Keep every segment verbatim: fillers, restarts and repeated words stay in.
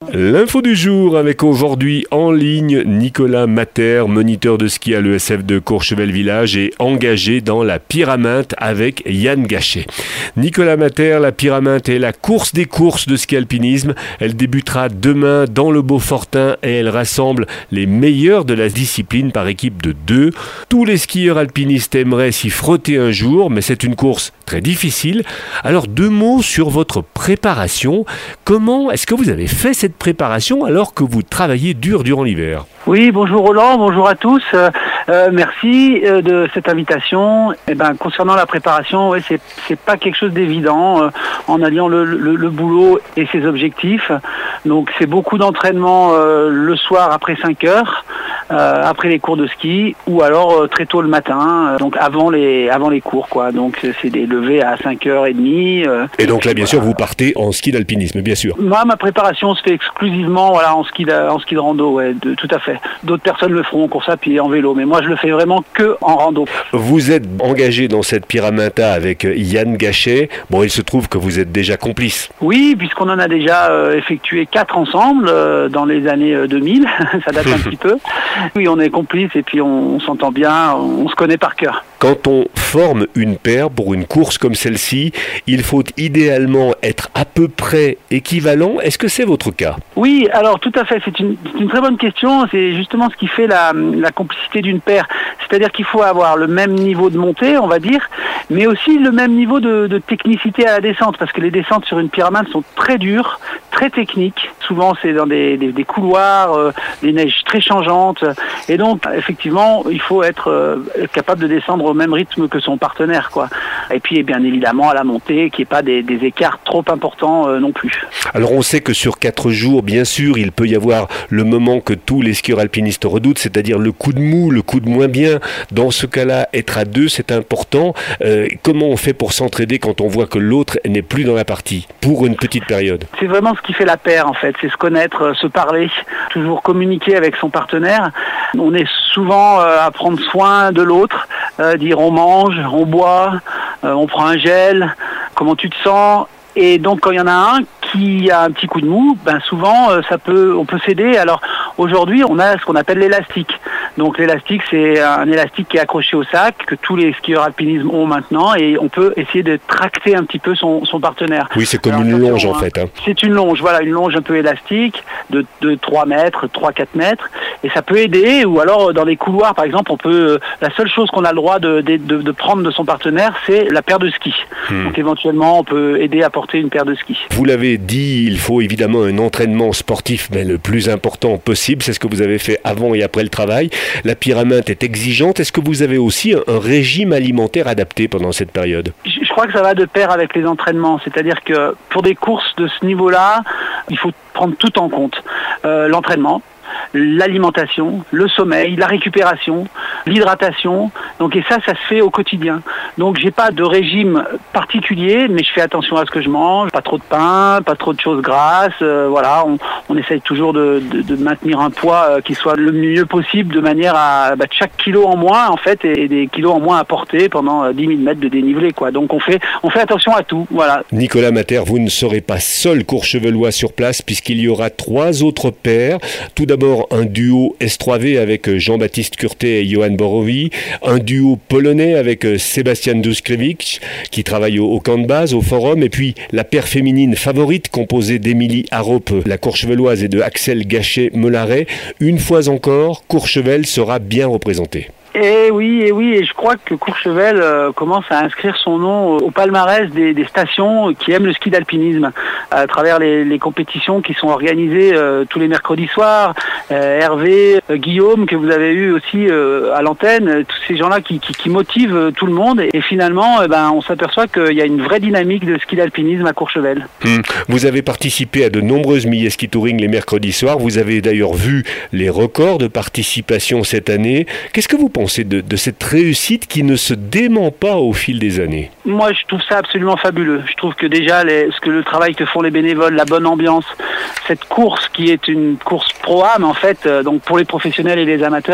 L'info du jour avec aujourd'hui en ligne Nicolas Mater, moniteur de ski à l'E S F de Courchevel Village et engagé dans la Pyraminte avec Yann Gachet. Nicolas Mater, la Pyraminte est la course des courses de ski alpinisme. Elle débutera demain dans le Beaufortin et elle rassemble les meilleurs de la discipline par équipe de deux. Tous les skieurs alpinistes aimeraient s'y frotter un jour, mais c'est une course très difficile. Alors deux mots sur votre préparation. Comment est-ce que vous avez fait cette préparation alors que vous travaillez dur durant l'hiver? Oui, bonjour Roland, bonjour à tous. Euh, euh, merci euh, de cette invitation. Eh ben, concernant la préparation, ouais, c'est c'est pas quelque chose d'évident euh, en alliant le, le, le boulot et ses objectifs. Donc c'est beaucoup d'entraînement euh, le soir après cinq heures. Euh, après les cours de ski ou alors euh, très tôt le matin, euh, donc avant les avant les cours quoi. Donc c'est des levées à cinq heures trente. Euh, et donc là bien voilà. sûr vous partez en ski d'alpinisme, bien sûr. Moi ma préparation se fait exclusivement voilà en ski de, en ski de rando, ouais, de, tout à fait. D'autres personnes le feront en course à pied, en vélo, mais moi je le fais vraiment que en rando. Vous êtes engagé dans cette Pyraminte avec Yann Gachet. Bon, il se trouve que vous êtes déjà complice. Oui, puisqu'on en a déjà euh, effectué quatre ensemble euh, dans les années euh, deux mille, ça date un petit peu. Oui, on est complices et puis on, on s'entend bien, on se connaît par cœur. Quand on forme une paire pour une course comme celle-ci, il faut idéalement être à peu près équivalent. Est-ce que c'est votre cas? Oui, alors tout à fait, c'est une, c'est une très bonne question. C'est justement ce qui fait la, la complicité d'une paire. C'est-à-dire qu'il faut avoir le même niveau de montée, on va dire, mais aussi le même niveau de, de technicité à la descente, parce que les descentes sur une pyramide sont très dures, très techniques. Souvent, c'est dans des, des, des couloirs, euh, des neiges très changeantes. Et donc, effectivement, il faut être euh, capable de descendre au même rythme que son partenaire, quoi. Et puis, bien évidemment, à la montée, qu'il n'y ait pas des, des écarts trop importants euh, non plus. Alors, on sait que sur quatre jours, bien sûr, il peut y avoir le moment que tous les skieurs alpinistes redoutent, c'est-à-dire le coup de mou, le coup de moins bien. Dans ce cas-là, être à deux, c'est important. Euh, comment on fait pour s'entraider quand on voit que l'autre n'est plus dans la partie, pour une petite période? C'est vraiment ce qui fait la paire, en fait. C'est se connaître, se parler, toujours communiquer avec son partenaire. On est souvent euh, à prendre soin de l'autre, euh, dire on mange, on boit, euh, on prend un gel, comment tu te sens. Et donc quand il y en a un qui a un petit coup de mou, ben souvent euh, ça peut, on peut s'aider. Alors aujourd'hui on a ce qu'on appelle l'élastique. Donc l'élastique c'est un élastique qui est accroché au sac que tous les skieurs alpinisme ont maintenant et on peut essayer de tracter un petit peu son, son partenaire. Oui, c'est comme Alors, une longe en fait. Hein. C'est une longe, voilà, une longe un peu élastique de, de trois mètres, trois quatre mètres et ça peut aider. Ou alors dans les couloirs par exemple, on peut, la seule chose qu'on a le droit de, de, de, de prendre de son partenaire c'est la paire de skis. Hmm. Donc éventuellement on peut aider à porter une paire de skis. Vous l'avez dit, il faut évidemment un entraînement sportif, mais le plus important possible. C'est ce que vous avez fait avant et après le travail. La Pyraminte est exigeante. Est-ce que vous avez aussi un régime alimentaire adapté pendant cette période? Je crois que ça va de pair avec les entraînements. C'est-à-dire que pour des courses de ce niveau-là, il faut prendre tout en compte. Euh, l'entraînement, l'alimentation, le sommeil, la récupération, l'hydratation. Donc et ça, ça se fait au quotidien. Donc j'ai pas de régime particulier, mais je fais attention à ce que je mange, pas trop de pain, pas trop de choses grasses. Euh, voilà, on, on essaye toujours de, de, de maintenir un poids euh, qui soit le mieux possible, de manière à bah, chaque kilo en moins en fait et, et des kilos en moins à porter pendant euh, dix mille mètres de dénivelé quoi. Donc on fait on fait attention à tout. Voilà. Nicolas Mater, vous ne serez pas seul courchevelois sur place puisqu'il y aura trois autres paires. Tout d'abord un duo S trois V avec Jean-Baptiste Curté et Johan Borowi, un duo polonais avec Sebastian Duskrewicz qui travaille au, au camp de base, au forum, et puis la paire féminine favorite composée d'Émilie Harop, la courcheveloise, et de Axel Gachet-Mollaret. Une fois encore, Courchevel sera bien représenté. Et oui, et oui, et je crois que Courchevel euh, commence à inscrire son nom au palmarès des, des stations qui aiment le ski d'alpinisme à travers les, les compétitions qui sont organisées euh, tous les mercredis soirs. Euh, Hervé, euh, Guillaume, que vous avez eu aussi euh, à l'antenne, euh, tous ces gens-là qui, qui, qui motivent euh, tout le monde. Et, et finalement, euh, ben, on s'aperçoit qu'il y a une vraie dynamique de ski d'alpinisme à Courchevel. Hum. Vous avez participé à de nombreuses milliers ski touring les mercredis soirs. Vous avez d'ailleurs vu les records de participation cette année. Qu'est-ce que vous pensez De, de cette réussite qui ne se dément pas au fil des années? Moi, je trouve ça absolument fabuleux. Je trouve que déjà, les, ce que le travail que font les bénévoles, la bonne ambiance, cette course qui est une course pro-am, en fait, euh, donc pour les professionnels et les amateurs, je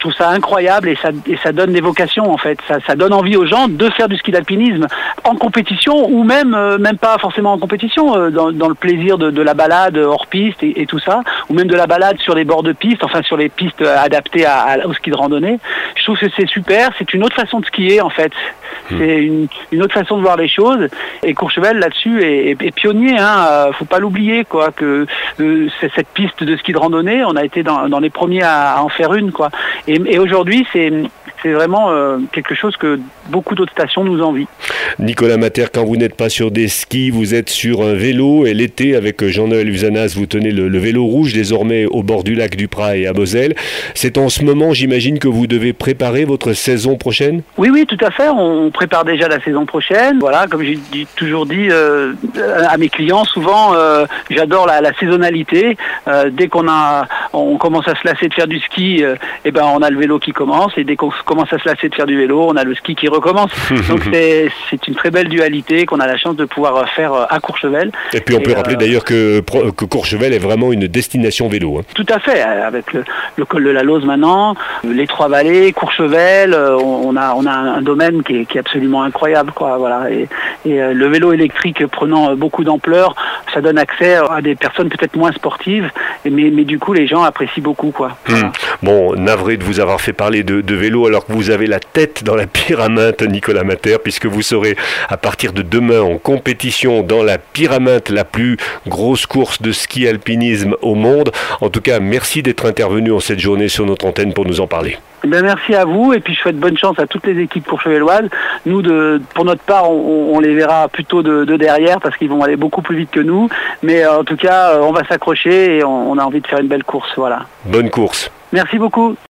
trouve ça incroyable et ça, et ça donne des vocations en fait. Ça, ça donne envie aux gens de faire du ski d'alpinisme en compétition ou même, euh, même pas forcément en compétition, euh, dans, dans le plaisir de, de la balade hors piste et, et tout ça, ou même de la balade sur les bords de piste, enfin sur les pistes adaptées à, à, au ski de randonnée. Je trouve que c'est super, c'est une autre façon de skier en fait. C'est une, une autre façon de voir les choses et Courchevel là-dessus est, est, est pionnier, hein. Euh, faut pas l'oublier quoi, que euh, cette piste de ski de randonnée, on a été dans, dans les premiers à, à en faire une quoi. Et, et aujourd'hui c'est c'est vraiment euh, quelque chose que beaucoup d'autres stations nous envient. Nicolas Mater, quand vous n'êtes pas sur des skis, vous êtes sur un vélo et l'été, avec Jean-Noël Usanas, vous tenez le, le vélo rouge désormais au bord du lac du Prat et à Moselle. C'est en ce moment, j'imagine, que vous devez préparer votre saison prochaine ? Oui, oui, tout à fait. On prépare déjà la saison prochaine. Voilà, comme j'ai toujours dit euh, à mes clients, souvent, euh, j'adore la, la saisonnalité. Euh, dès qu'on a, on commence à se lasser de faire du ski, euh, et ben on a le vélo qui commence. Et dès qu'on commence à se lasser de faire du vélo, on a le ski qui recommence. Donc c'est, c'est une très belle dualité qu'on a la chance de pouvoir faire à Courchevel. Et puis on et peut euh, rappeler d'ailleurs que, que Courchevel est vraiment une destination vélo. Hein. Tout à fait, avec le, le col de la Lose maintenant, les Trois-Vallées, Courchevel, on a, on a un domaine qui est, qui est absolument incroyable, quoi. Voilà. Et, et le vélo électrique prenant beaucoup d'ampleur, ça donne accès à des personnes peut-être moins sportives, mais, mais du coup les gens apprécient beaucoup, quoi. Voilà. Hum. Bon, navré de vous avoir fait parler de, de vélo alors que vous avez la tête dans la Pyraminte, Nicolas Mater, puisque vous serez à partir de demain en compétition dans la Pyraminte, la plus grosse course de ski alpinisme au monde. En tout cas, merci d'être intervenu en cette journée sur notre antenne pour nous en parler. Ben merci à vous et puis je souhaite bonne chance à toutes les équipes courchevelloises. Nous, de, pour notre part, on, on les verra plutôt de, de derrière parce qu'ils vont aller beaucoup plus vite que nous. Mais euh, en tout cas, on va s'accrocher et on, on a envie de faire une belle course. Voilà. Bonne course. Merci beaucoup.